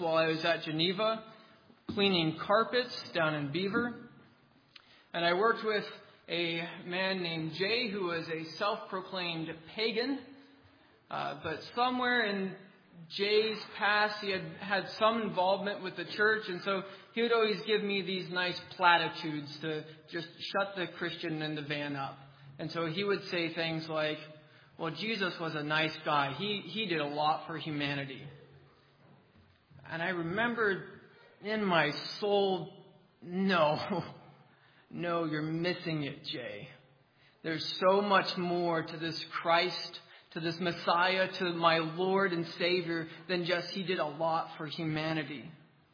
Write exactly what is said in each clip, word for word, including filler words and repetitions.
while I was at Geneva cleaning carpets down in Beaver. And I worked with a man named Jay who was a self-proclaimed pagan. Uh, but somewhere in Jay's past, he had had some involvement with the church. And so he would always give me these nice platitudes to just shut the Christian in the van up. And so he would say things like, well, Jesus was a nice guy. He, he did a lot for humanity. And I remembered in my soul, no, no, you're missing it, Jay. There's so much more to this Christ, to this Messiah, to my Lord and Savior than just he did a lot for humanity.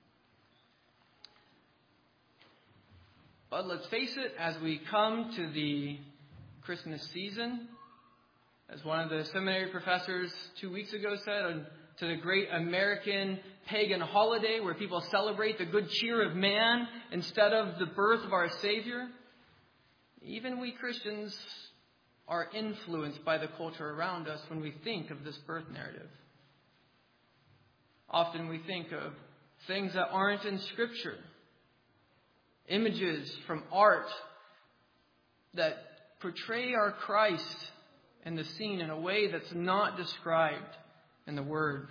But let's face it, as we come to the Christmas season, as one of the seminary professors two weeks ago said, to the great American pagan holiday where people celebrate the good cheer of man instead of the birth of our Savior, even we Christians are influenced by the culture around us when we think of this birth narrative. Often we think of things that aren't in Scripture, images from art that portray our Christ in the scene in a way that's not described in the Word.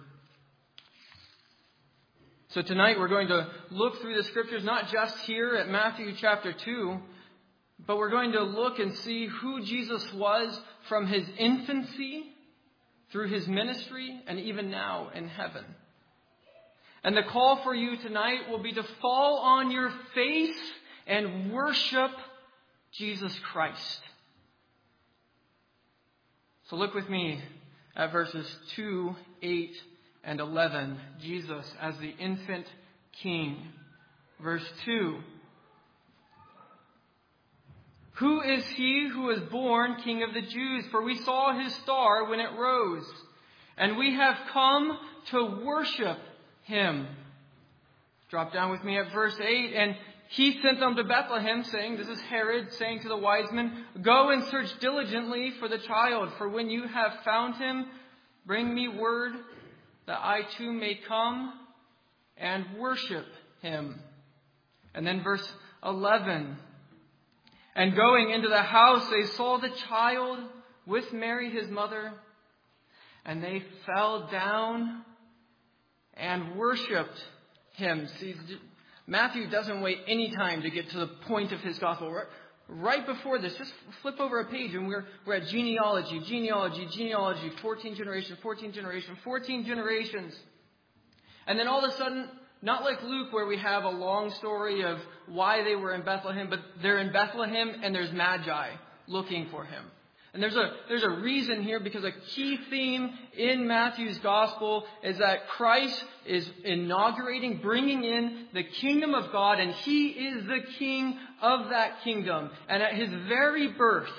So tonight we're going to look through the Scriptures, not just here at Matthew chapter two, but we're going to look and see who Jesus was from his infancy through his ministry and even now in heaven. And the call for you tonight will be to fall on your face and worship Jesus Christ. So look with me at verses two, eight, and eleven. Jesus as the infant king. Verse two. Who is he who was born King of the Jews? For we saw his star when it rose, and we have come to worship him. Drop down with me at verse eight. And he sent them to Bethlehem, saying, this is Herod saying to the wise men, go and search diligently for the child, for when you have found him, bring me word that I too may come and worship him. And then verse eleven. And going into the house, they saw the child with Mary, his mother, and they fell down and worshipped him. See, Matthew doesn't wait any time to get to the point of his gospel. Right, right before this, just flip over a page and we're, we're at genealogy, genealogy, genealogy, fourteen generations, fourteen generations, fourteen generations. And then all of a sudden, not like Luke where we have a long story of why they were in Bethlehem, but they're in Bethlehem and there's Magi looking for him. And there's a there's a reason here, because a key theme in Matthew's gospel is that Christ is inaugurating, bringing in the kingdom of God, and he is the king of that kingdom. And at his very birth,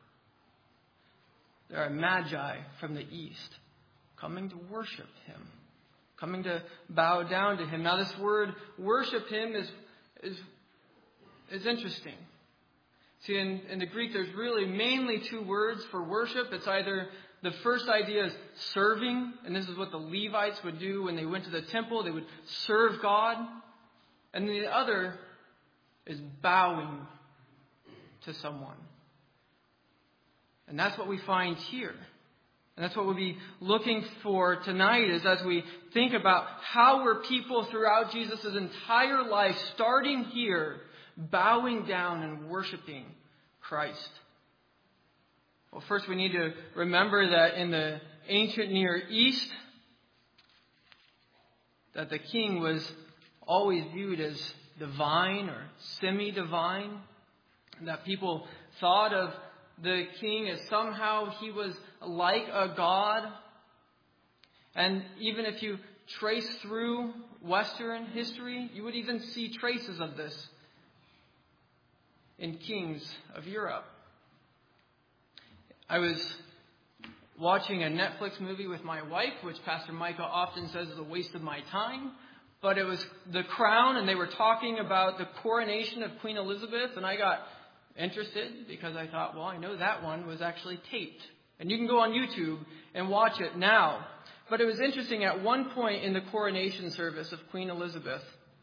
there are Magi from the east coming to worship him, coming to bow down to him. Now this word worship him is is is interesting. See, in, in the Greek, there's really mainly two words for worship. It's either, the first idea is serving, and this is what the Levites would do when they went to the temple. They would serve God. And the other is bowing to someone. And that's what we find here. And that's what we'll be looking for tonight, is as we think about how were people throughout Jesus' entire life, starting here, bowing down and worshiping Christ. Well, first we need to remember that in the ancient Near East, that the king was always viewed as divine or semi-divine. That people thought of the king as somehow he was like a god. And even if you trace through Western history, you would even see traces of this in kings of Europe. I was watching a Netflix movie with my wife, which Pastor Micah often says is a waste of my time. But it was The Crown, and they were talking about the coronation of Queen Elizabeth, and I got interested because I thought, well, I know that one was actually taped. And you can go on YouTube and watch it now. But it was interesting, at one point in the coronation service of Queen Elizabeth,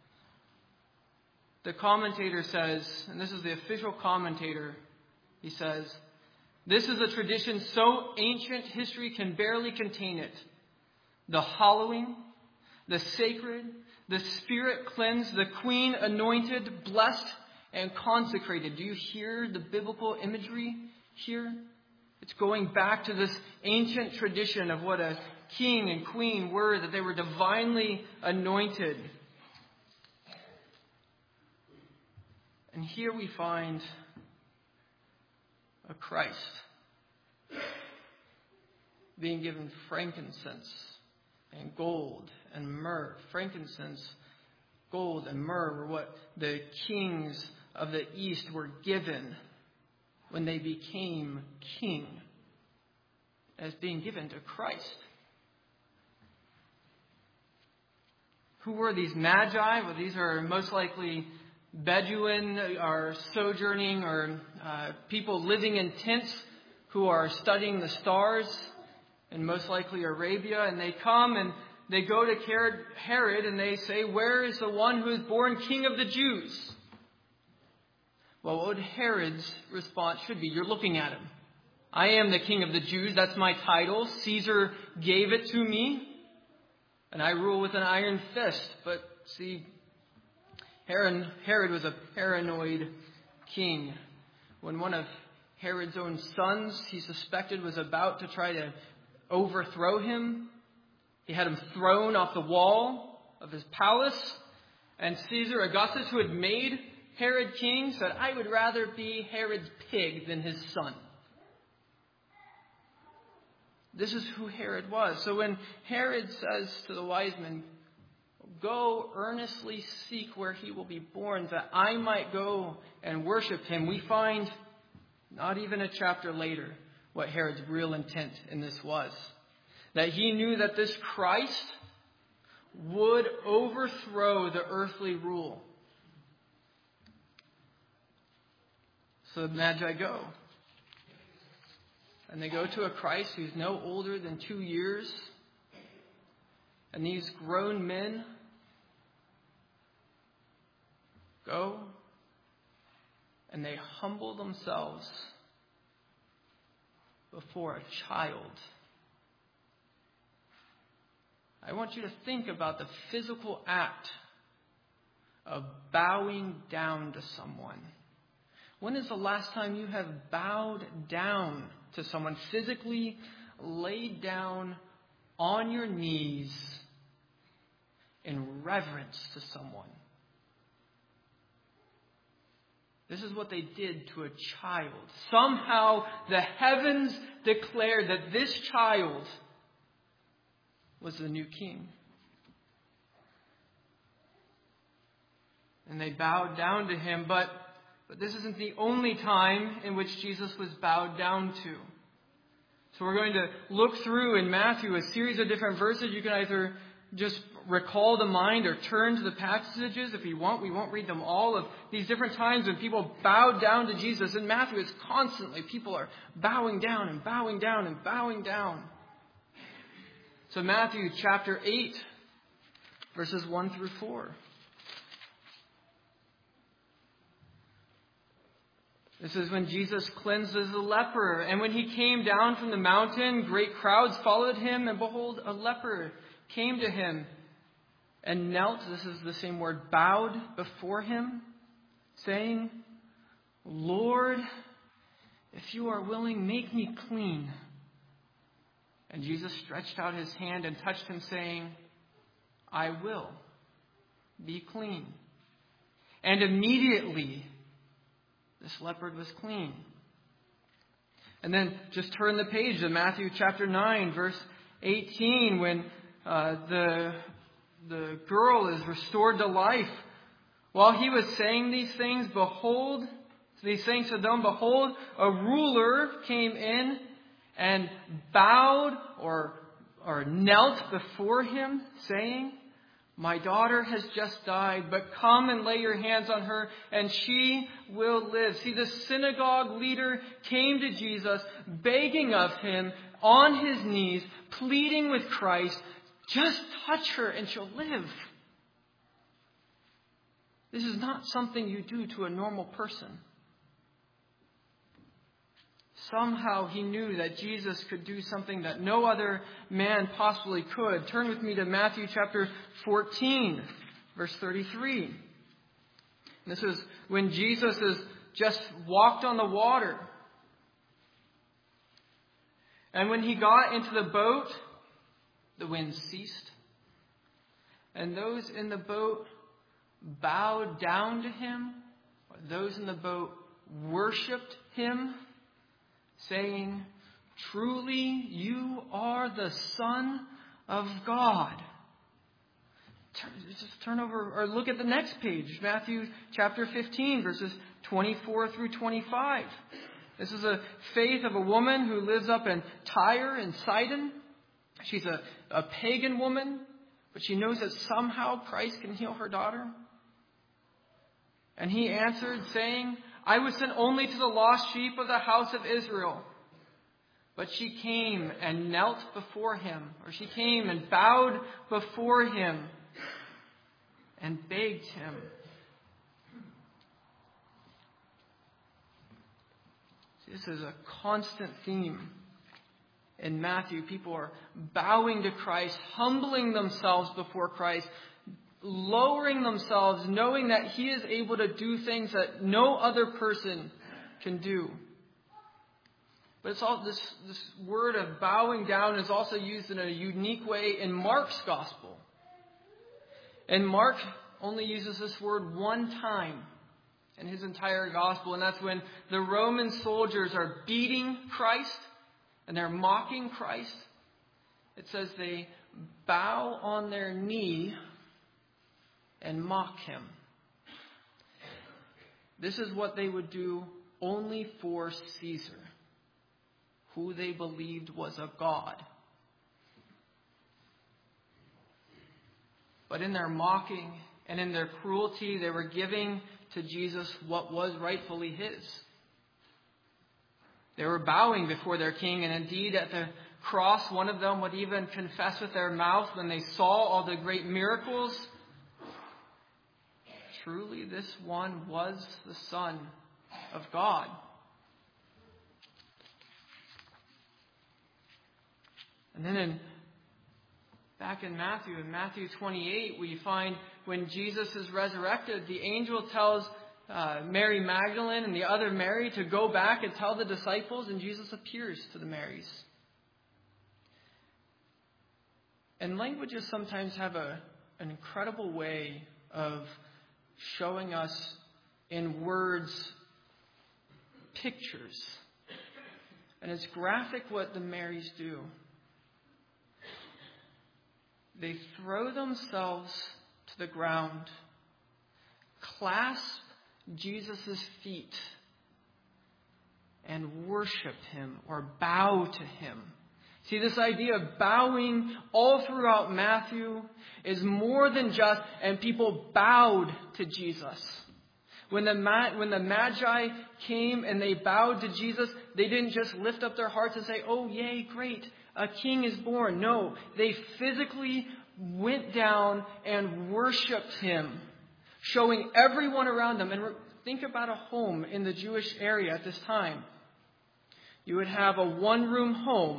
the commentator says, and this is the official commentator, he says, "This is a tradition so ancient history can barely contain it. The hallowing, the sacred, the spirit cleansed, the queen anointed, blessed, and consecrated." Do you hear the biblical imagery here? It's going back to this ancient tradition of what a king and queen were, that they were divinely anointed. And here we find a Christ being given frankincense and gold and myrrh. Frankincense, gold, and myrrh were what the kings of the East were given when they became king, as being given to Christ. Who were these magi? Well, these are most likely Bedouin or sojourning or uh, people living in tents who are studying the stars in most likely Arabia. And they come and they go to Herod and they say, "Where is the one who is born King of the Jews?" Well, what would Herod's response should be? You're looking at him. I am the King of the Jews. That's my title. Caesar gave it to me. And I rule with an iron fist. But see, Herod, Herod was a paranoid king. When one of Herod's own sons, he suspected, was about to try to overthrow him, he had him thrown off the wall of his palace. And Caesar Augustus, who had made Herod king, said, "I would rather be Herod's pig than his son." This is who Herod was. So when Herod says to the wise men, "Go earnestly seek where he will be born, that I might go and worship him," we find, not even a chapter later, what Herod's real intent in this was. That he knew that this Christ would overthrow the earthly rule. So the Magi go. And they go to a Christ who's no older than two years. And these grown men go and they humble themselves before a child. I want you to think about the physical act of bowing down to someone. When is the last time you have bowed down to someone, physically laid down on your knees in reverence to someone? This is what they did to a child. Somehow the heavens declared that this child was the new king. And they bowed down to him, but, but this isn't the only time in which Jesus was bowed down to. So we're going to look through in Matthew a series of different verses. You can either just recall to mind or turn to the passages if you want. We won't read them all, of these different times when people bowed down to Jesus. In Matthew, it's constantly people are bowing down and bowing down and bowing down. So Matthew chapter eight, verses one through four. This is when Jesus cleanses the leper. "And when he came down from the mountain, great crowds followed him. And behold, a leper came to him and knelt," this is the same word, "bowed before him, saying, 'Lord, if you are willing, make me clean.' And Jesus stretched out his hand and touched him, saying, 'I will. Be clean.' And immediately this leopard was clean." And then just turn the page to Matthew chapter nine, verse eighteen, when uh, the, the girl is restored to life. "While he was saying these things, behold, these things to them, behold, a ruler came in and bowed or, or knelt before him, saying, 'My daughter has just died, but come and lay your hands on her, and she will live.'" See, the synagogue leader came to Jesus, begging of him on his knees, pleading with Christ, just touch her and she'll live. This is not something you do to a normal person. Somehow he knew that Jesus could do something that no other man possibly could. Turn with me to Matthew chapter fourteen, verse thirty-three. This is when Jesus has just walked on the water. And when he got into the boat, the wind ceased. And those in the boat bowed down to him. Those in the boat worshipped him, saying, "Truly you are the Son of God." Turn, just turn over or look at the next page, Matthew chapter fifteen, verses twenty-four through twenty-five. This is a faith of a woman who lives up in Tyre and Sidon. She's a, a pagan woman, but she knows that somehow Christ can heal her daughter. And he answered, saying, "I was sent only to the lost sheep of the house of Israel." But she came and knelt before him, or she came and bowed before him and begged him. This is a constant theme in Matthew. People are bowing to Christ, humbling themselves before Christ, lowering themselves, knowing that he is able to do things that no other person can do. But it's all this, this word of bowing down is also used in a unique way in Mark's gospel. And Mark only uses this word one time in his entire gospel, and that's when the Roman soldiers are beating Christ and they're mocking Christ. It says they bow on their knee and mock him. This is what they would do only for Caesar, who they believed was a god. But in their mocking and in their cruelty, they were giving to Jesus what was rightfully his. They were bowing before their king, and indeed at the cross, one of them would even confess with their mouth when they saw all the great miracles, "Truly this one was the Son of God." And then in back in Matthew, in Matthew twenty-eight, we find when Jesus is resurrected, the angel tells uh, Mary Magdalene and the other Mary to go back and tell the disciples, and Jesus appears to the Marys. And languages sometimes have a, an incredible way of showing us in words pictures. And it's graphic what the Marys do. They throw themselves to the ground, clasp Jesus' feet, and worship him or bow to him. See, this idea of bowing all throughout Matthew is more than just, and people bowed to Jesus. When the, when the Magi came and they bowed to Jesus, they didn't just lift up their hearts and say, "Oh, yay, great, a king is born." No, they physically went down and worshipped him, showing everyone around them. And think about a home in the Jewish area at this time. You would have a one-room home,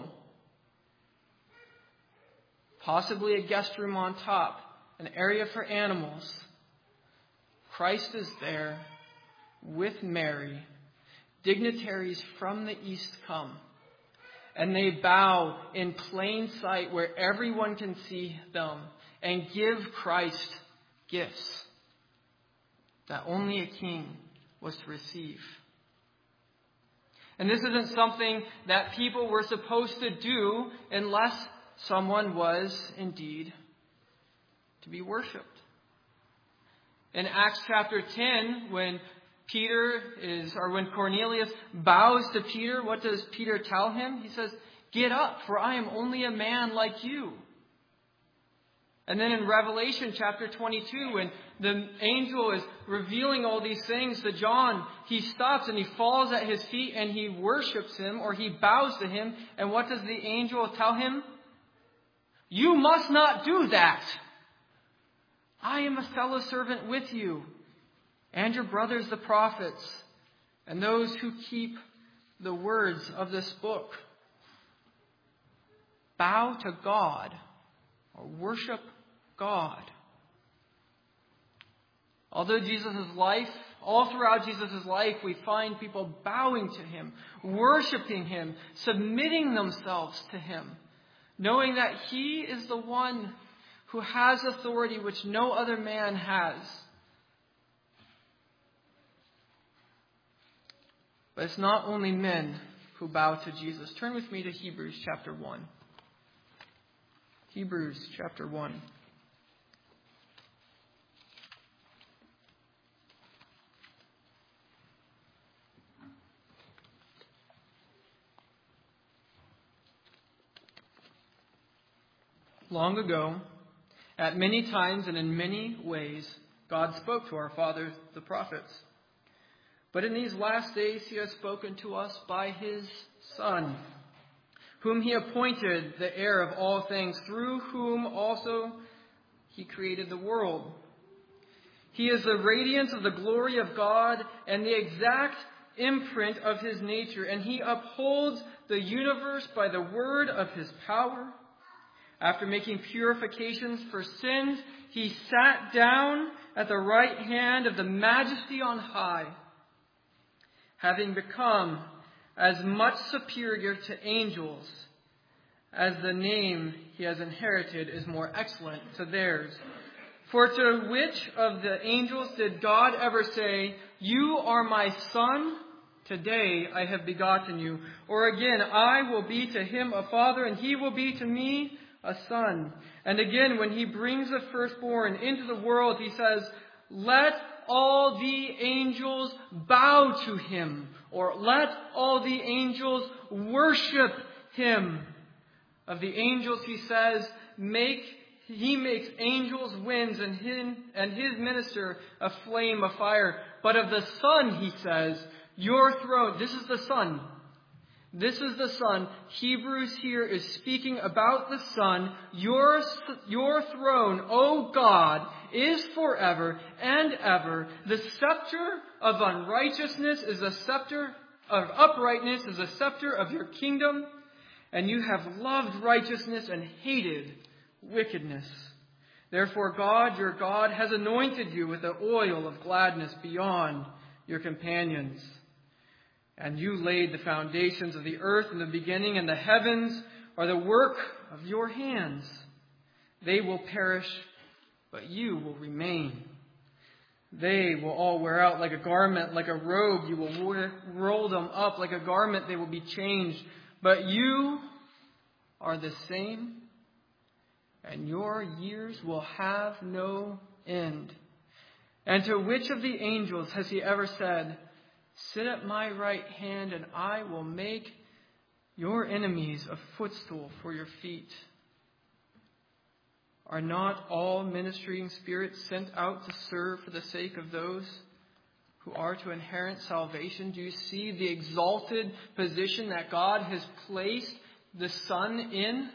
possibly a guest room on top, an area for animals. Christ is there with Mary. Dignitaries from the east come. And they bow in plain sight where everyone can see them and give Christ gifts that only a king was to receive. And this isn't something that people were supposed to do unless someone was indeed to be worshipped. In Acts chapter ten, when Peter is, or when Cornelius bows to Peter, what does Peter tell him? He says, "Get up, for I am only a man like you." And then in Revelation chapter twenty-two, when the angel is revealing all these things to John, he stops and he falls at his feet and he worships him, or he bows to him. And what does the angel tell him? You must not do that. I am a fellow servant with you and your brothers the prophets and those who keep the words of this book. Bow to God or worship God. Although Jesus' life, all throughout Jesus' life, we find people bowing to him, worshiping him, submitting themselves to him, knowing that he is the one who has authority which no other man has. But it's not only men who bow to Jesus. Turn with me to Hebrews chapter one. Hebrews chapter one. Long ago, at many times and in many ways, God spoke to our fathers, the prophets. But in these last days, he has spoken to us by his Son, whom he appointed the heir of all things, through whom also he created the world. He is the radiance of the glory of God and the exact imprint of his nature, and he upholds the universe by the word of his power. After making purifications for sins, he sat down at the right hand of the Majesty on high, having become as much superior to angels as the name he has inherited is more excellent to theirs. For to which of the angels did God ever say, "You are my son, today I have begotten you"? Or again, "I will be to him a father, and he will be to me a son"? And again, when he brings the firstborn into the world, he says, "Let all the angels bow to him," or "Let all the angels worship him." Of the angels, he says, "Make he makes angels winds, and him and his minister a flame of fire." But of the Son, he says, "Your throne," this is the Son. This is the Son. Hebrews here is speaking about the Son. Your, your throne, O God, is forever and ever. The scepter of unrighteousness is a scepter of uprightness is a scepter of your kingdom. And you have loved righteousness and hated wickedness. Therefore God, your God, has anointed you with the oil of gladness beyond your companions. And you laid the foundations of the earth in the beginning, and the heavens are the work of your hands. They will perish, but you will remain. They will all wear out like a garment, like a robe. You will wear, roll them up like a garment. They will be changed. But you are the same, and your years will have no end. And to which of the angels has he ever said, "Sit at my right hand, and I will make your enemies a footstool for your feet"? Are not all ministering spirits sent out to serve for the sake of those who are to inherit salvation? Do you see the exalted position that God has placed the Son in?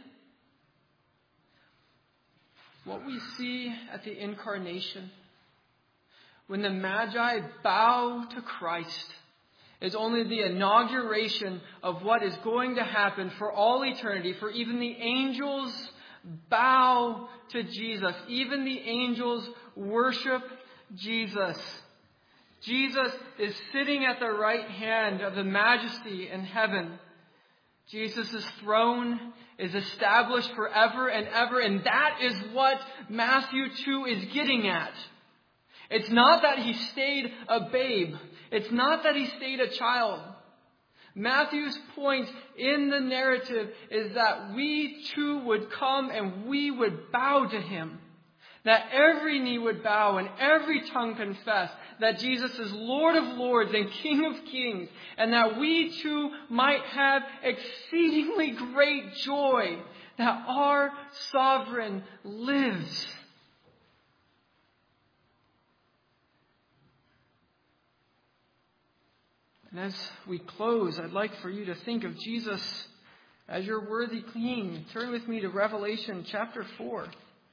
What we see at the incarnation, when the Magi bow to Christ, is only the inauguration of what is going to happen for all eternity. For even the angels bow to Jesus. Even the angels worship Jesus. Jesus is sitting at the right hand of the Majesty in heaven. Jesus' throne is established forever and ever, and that is what Matthew two is getting at. It's not that he stayed a babe. It's not that he stayed a child. Matthew's point in the narrative is that we too would come and we would bow to him. That every knee would bow and every tongue confess that Jesus is Lord of lords and King of kings, and that we too might have exceedingly great joy that our sovereign lives. And as we close, I'd like for you to think of Jesus as your worthy King. Turn with me to Revelation chapter four.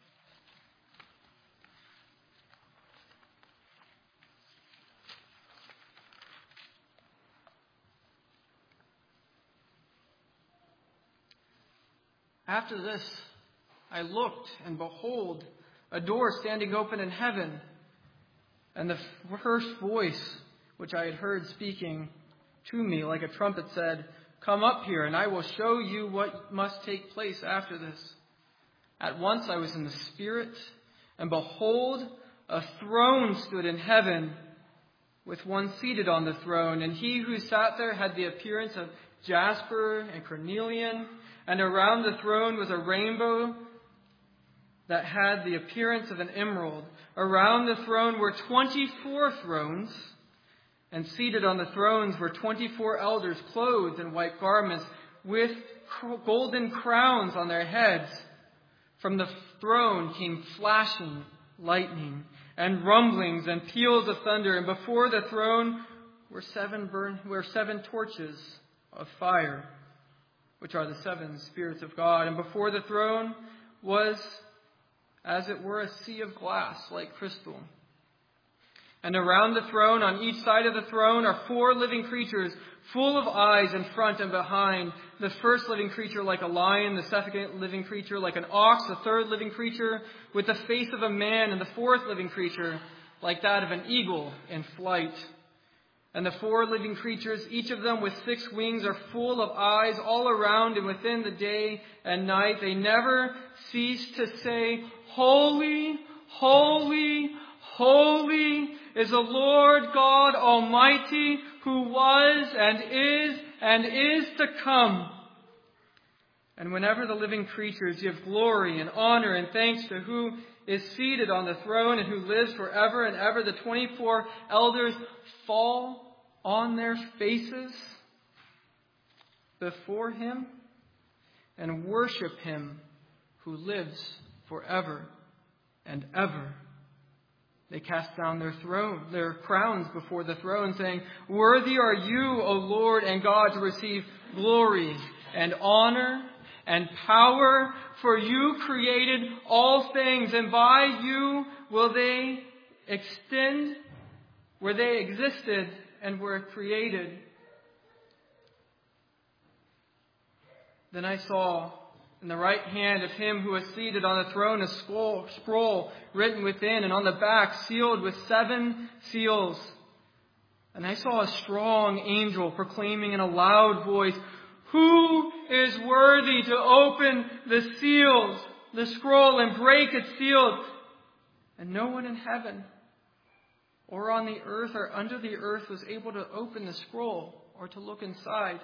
After this, I looked, and behold, a door standing open in heaven. And the first voice, which I had heard speaking to me like a trumpet, said, "Come up here, and I will show you what must take place after this." At once I was in the Spirit, and behold, a throne stood in heaven, with one seated on the throne. And he who sat there had the appearance of jasper and carnelian, and around the throne was a rainbow that had the appearance of an emerald. Around the throne were twenty-four thrones, and seated on the thrones were twenty-four elders clothed in white garments with golden crowns on their heads. From the throne came flashing lightning and rumblings and peals of thunder, and before the throne were seven burn were seven torches of fire, which are the seven spirits of God. And before the throne was, as it were, a sea of glass like crystal. And around the throne, on each side of the throne, are four living creatures, full of eyes in front and behind. The first living creature like a lion, the second living creature like an ox, the third living creature with the face of a man, and the fourth living creature like that of an eagle in flight. And the four living creatures, each of them with six wings, are full of eyes all around and within the day and night. They never cease to say, "Holy, holy, holy is the Lord God Almighty, who was and is and is to come." And whenever the living creatures give glory and honor and thanks to who is seated on the throne and who lives forever and ever, the twenty-four elders fall on their faces before him and worship him who lives forever and ever. They cast down their throne, their crowns before the throne, saying, "Worthy are you, O Lord and God, to receive glory and honor and power, for you created all things, and by you will they extend where they existed and were created." Then I saw in the right hand of him who was seated on the throne a scroll, scroll written within, and on the back sealed with seven seals. And I saw a strong angel proclaiming in a loud voice, "Who is worthy to open the seals, the scroll, and break its seals?" And no one in heaven or on the earth or under the earth was able to open the scroll or to look inside.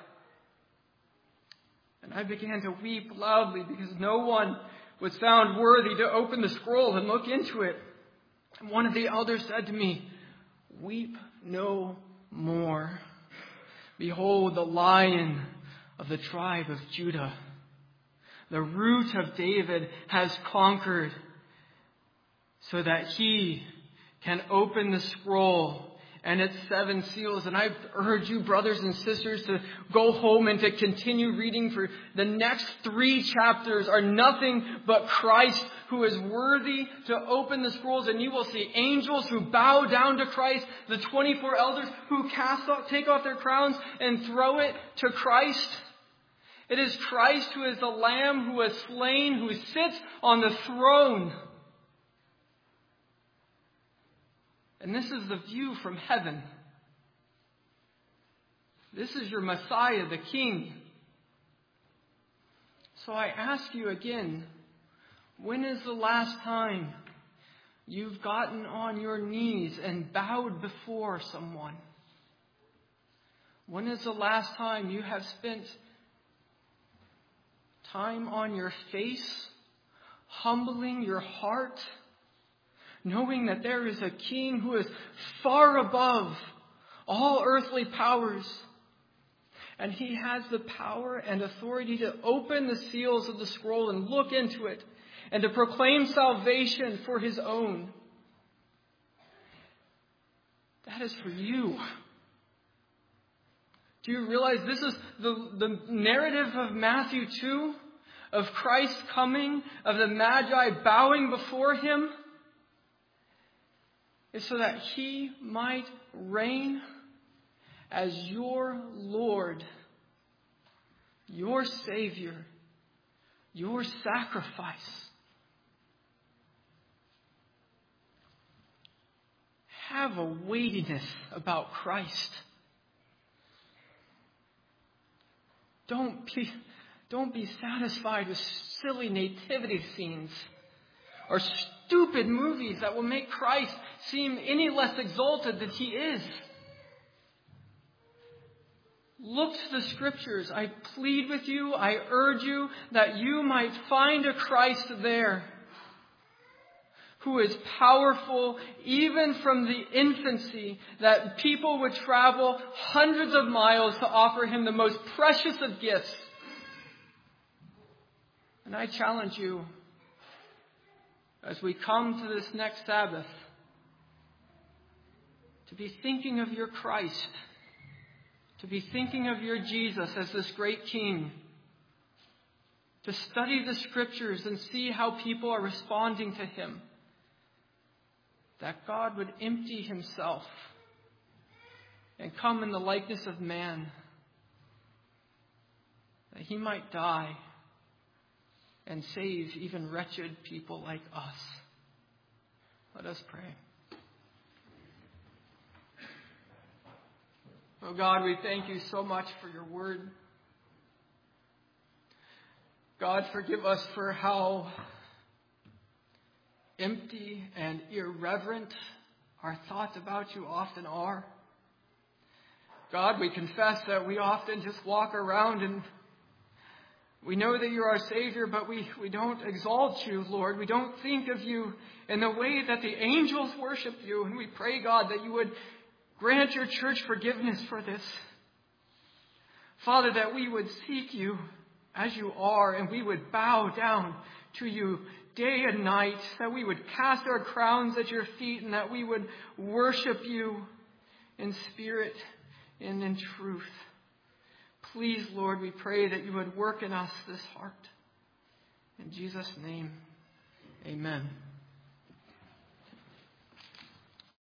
And I began to weep loudly because no one was found worthy to open the scroll and look into it. And one of the elders said to me, "Weep no more. Behold, the Lion of the tribe of Judah, the Root of David, has conquered, so that he can open the scroll and its seven seals." And I urge you, brothers and sisters, to go home and to continue reading, for the next three chapters are nothing but Christ who is worthy to open the scrolls. And you will see angels who bow down to Christ, the twenty-four elders who cast off, take off their crowns and throw it to Christ. It is Christ who is the Lamb who was slain, who sits on the throne. And this is the view from heaven. This is your Messiah, the King. So I ask you again, when is the last time you've gotten on your knees and bowed before someone? When is the last time you have spent time on your face, humbling your heart, knowing that there is a King who is far above all earthly powers, And he has the power and authority to open the seals of the scroll and look into it and to proclaim salvation for his own. That is for you. Do you realize this is the, the narrative of Matthew two? Of Christ coming, of the Magi bowing before him? Is so that he might reign as your Lord, your Savior, your sacrifice. Have a weightiness about Christ. Don't be, don't be satisfied with silly nativity scenes or stupid movies that will make Christ seem any less exalted than he is. Look to the Scriptures. I plead with you, I urge you that you might find a Christ there who is powerful even from the infancy, that people would travel hundreds of miles to offer him the most precious of gifts. And I challenge you, as we come to this next Sabbath, to be thinking of your Christ, to be thinking of your Jesus as this great King, to study the Scriptures and see how people are responding to him, that God would empty himself and come in the likeness of man, that he might die and save even wretched people like us. Let us pray. Oh God, we thank you so much for your word. God, forgive us for how empty and irreverent our thoughts about you often are. God, we confess that we often just walk around and we know that you're our Savior, but we, we don't exalt you, Lord. We don't think of you in the way that the angels worship you. And we pray, God, that you would grant your church forgiveness for this. Father, that we would seek you as you are, and we would bow down to you day and night, that we would cast our crowns at your feet, and that we would worship you in spirit and in truth. Please, Lord, we pray that you would work in us this heart. In Jesus' name, amen.